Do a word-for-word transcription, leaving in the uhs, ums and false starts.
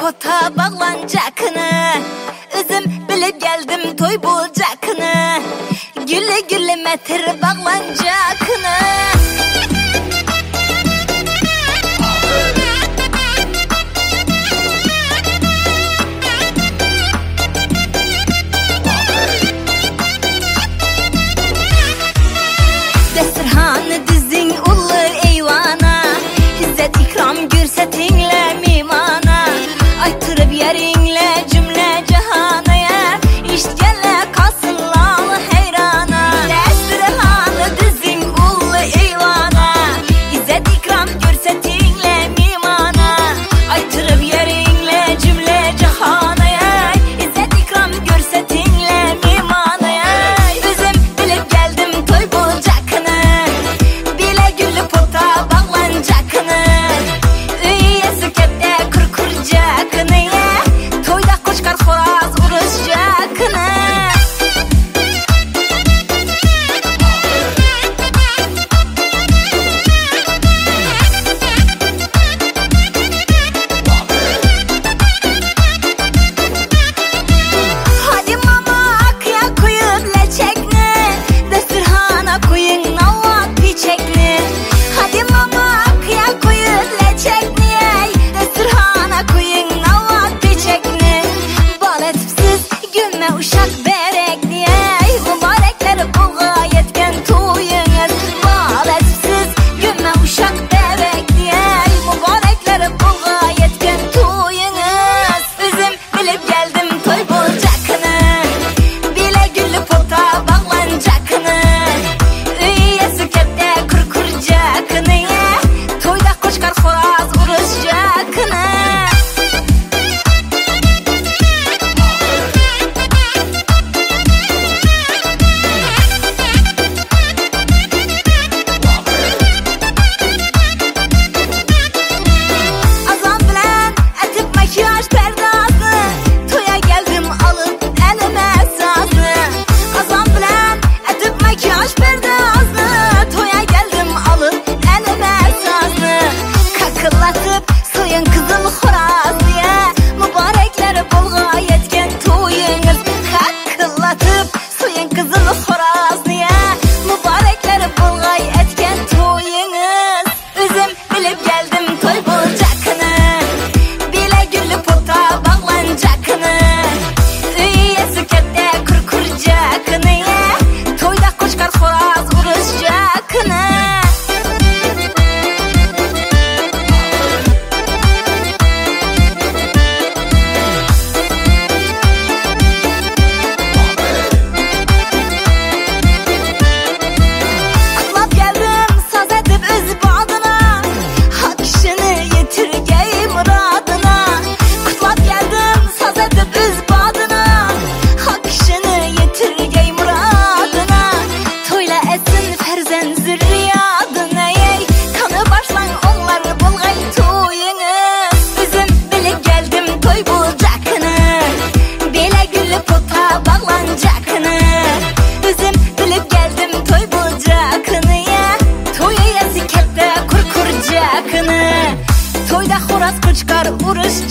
pota bağlanacakını, özüm bilip geldim toy bulacakını, gülle gülle metir bağlanacakını. Desturhanı dizin ulu eyvana, İzzet ikram görsetinle mimana, aytırıp yerinle cümle cahanaya, iştgele kalsınlar heyrana. Desturhanı dizin ulu eyvana, İzzet ikram görsetinle mimana, aytırıp yerinle cümle cahanaya, İzzet ikram görsetinle mimanaya. Özüm bilip geldim toy bulacakını, bile güllü pota bağlanacakını, üye sükette kur kuracakını, toyda koşkar xoraz uruşacakını. Hadi mama akıya koyup leçekni, desturhana koyun navat piçekni. Hadi mama akıya koyup leçekni, desturhana koyun navat piçekni. Bal etipsiz gülme uşak berekni, mübarekler bulga yetken toyunuz. Bal etipsiz gülme uşak berekni, mübarekler bulga yetken toyunuz. Özüm bilip geldim toy bulacakını, bile güllü pota bağlanacakını, üye sükette kur kuracakını, toyda koşkar xoraz uruşacakını. Azam bilen etip makyaj perdasını, toya geldim alıp elime sazını. Azam bilen etip makyaj perdasını, toya geldim alıp elime sazını. Kakıllatıp soyun kızıl xorazlıya, mübarekler bulga yetken toyunuz. Kakıllatıp soyun kızıl xorazlıya, mübarekler bulga yetken toyunuz. Özüm bilip geldim toy bulacakını, bile güllü pota bağlanacakını, üye sükette kur kuracakını, toyda koşkar xoraz uruşacakını. Atlap geldim saz edip öz badına, hak işini yetirgey muradına. Kutlap geldim saz edip öz badına, hak işini yetirgey muradına. Toyla etsin ferzen zürriyadına, ey kanı başlan onlar bulgay toyunuz. Özüm bilip geldim toy bulacakını, bile güllü pota bağlanacakını, özüm bilip geldim toy bulacakını, toyu yasikette kur kuracakını, toyda xoraz koçkar uruş